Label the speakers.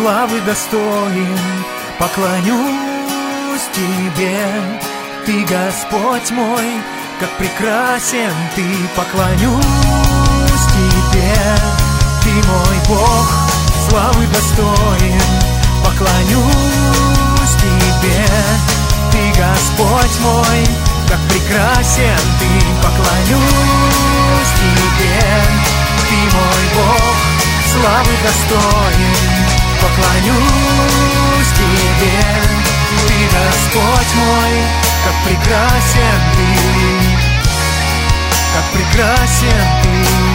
Speaker 1: славы достоин, поклонюсь Тебе. Ты, Господь мой, как прекрасен Ты, поклонюсь Тебе. Ты мой Бог, славы достоин, поклонюсь Тебе. Ты, Господь мой, как прекрасен Ты, поклонюсь Тебе. Ты мой Бог, славы достоин, поклонюсь Тебе. Ты, Господь мой, как прекрасен Ты, как прекрасен Ты.